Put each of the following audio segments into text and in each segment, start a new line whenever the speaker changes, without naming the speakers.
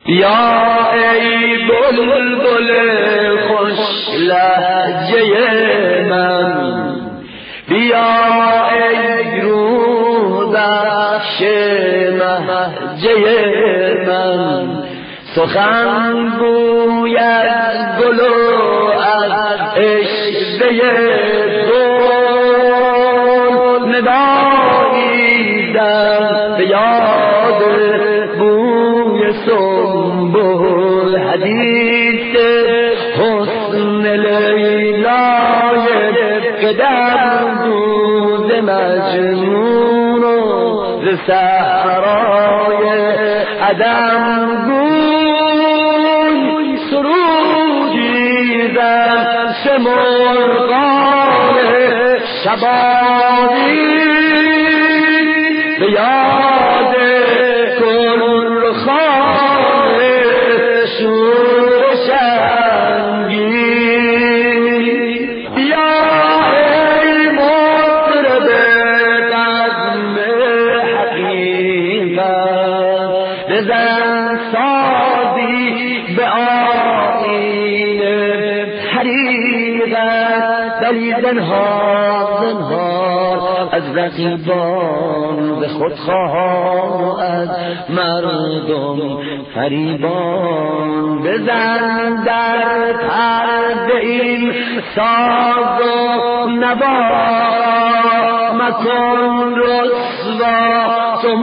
بیا ای بلبل خوش لهجه من، بیا ای روح بخش مهجه من. سخن گوید گل و از عشوه گل نداییدم به یاد بوی سنبل. حدیث حسن لیلای قدم دود مجنون و ز صحرای عدم گوی سرودی در مرغان شبانی به یاد گلخان شور شنگی. بیا ای مطرب نظم حقیقت، بزن سازی به آیین حریقت. ولی زنهار از رقیبان به خودخواه و از مردم فریبان. بزن در پرده این ساز و نوا، مکن رسوا تو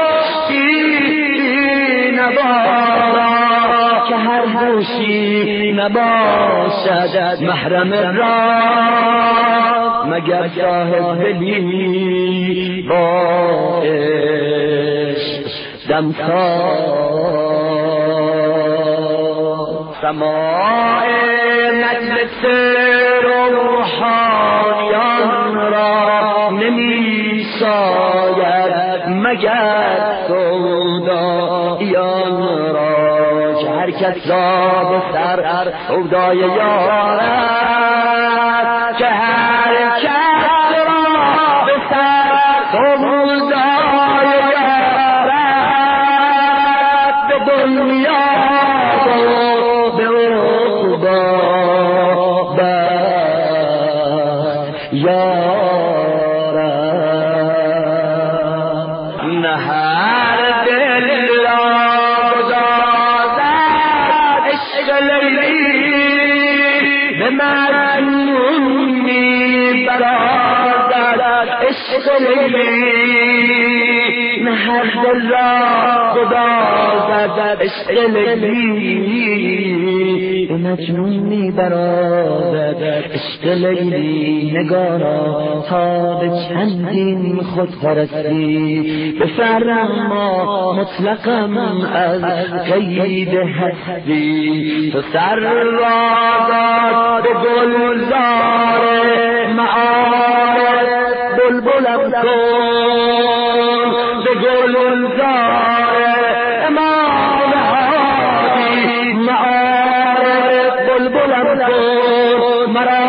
مشتی نوارا، که هر گوشی نباشد محرم را مگر صاحب دلی با عشق دمساز. سماع مجلس روحانیان را نمی ساید مگر سودایان را، که هر کس را به سر سودای یارد، که هر کس را به سر سودای یارد، به دنیا و به عقبی بخت یارد. نه هر دل را گدازد عشق لیلی، به مجنون می برازد عشق لیلی. نه هر دل را گدازد عشق لیلی، به مجنون می برازد عشق لیلی. نگارا تا به چندین خود پرستی، بفرما مطلقم از قید هستی. تو سر را داد به گلزار معارف، بلبلم کن به گلزار امام هادی معارف، بلبلم کن مرا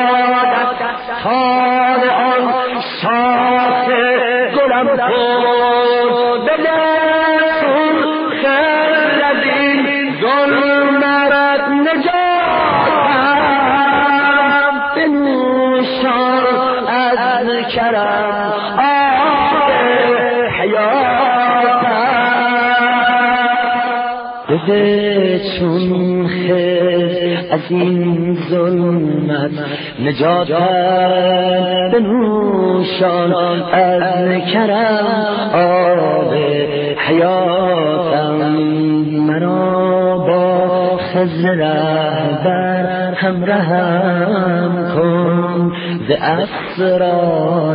خان آن شاخ گلم کن. بلکن خیر از این گل مرد نجاتم، بنوشان از کرم آب حیاتم. بده چون خیر از این ظلمت نجاتم، بنوشان از کرم آب حیاتم. مرا با خضر رهبر همراهم کن، ز اسرار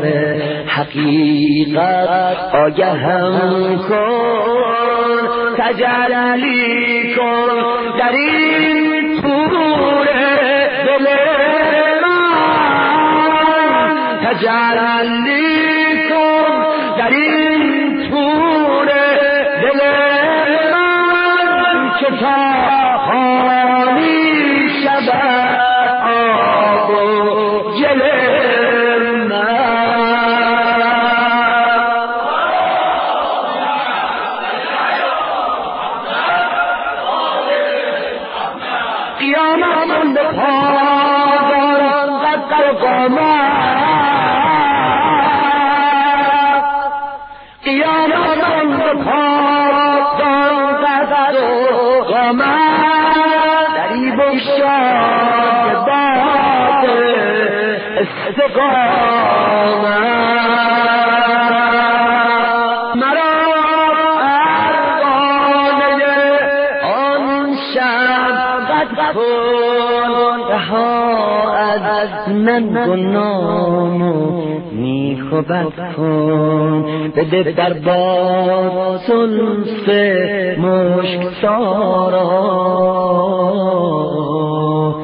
حقیقت آگهم کن. تجلی کن در این کوره دل من، تجلی کن در این کوره دل من، که تا خالی شود آب و گل من. قیامت به پاداران قدر قامت قیامت به پاداران قدر قامت دری بگشای باد استقامت مرا ارغانه آن شب کن رها از ننگ و نام و نیک و بد کن بده در باد زلف مشکسارا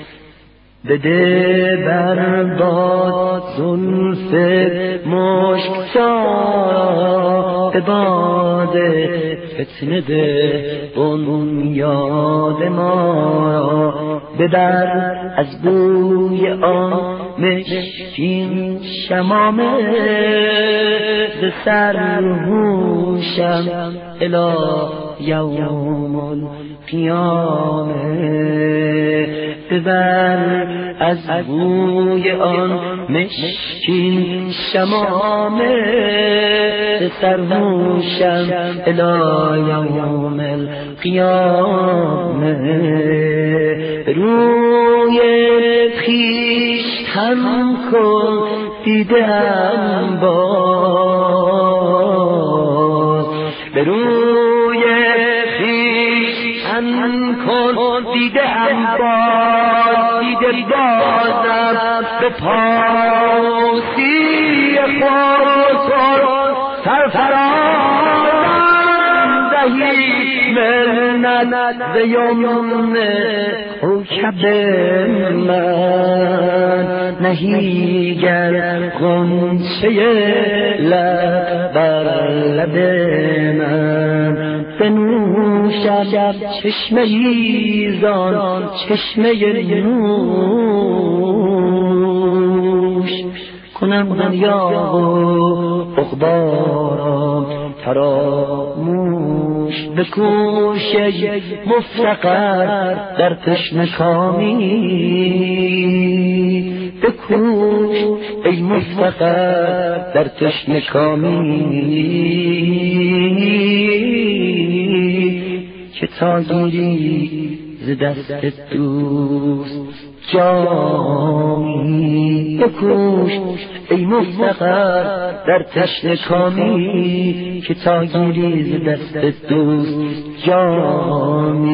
بده بر باد زلف مشکسارا به باد فتنه ده بنیاد ما ببر از بوی آن مشکین شمامه ز سرهوشم الی یوم القیامه ببر از بوی آن مشکین شمامه سرهوشم الی یوم القیامه روی خویشتن کن دیدم باز به روی خویشتن کن دیدم باز دیده بازم به پاسی خود سرفرازم دهی منت ز یمن کوکب من نهی گر غنچه لب بر لب من بنوشم چشمه زان چشمه نوش کنم دنیا و عقبارم فراموش بکوش ای مفتقر در تشنکامی بکوش ای مفتقر در تشنکامی که تا گیری ز دست دوست جامی بکوش ای مفتقر در تشنکامی که تا گیری ز دست دوست جامی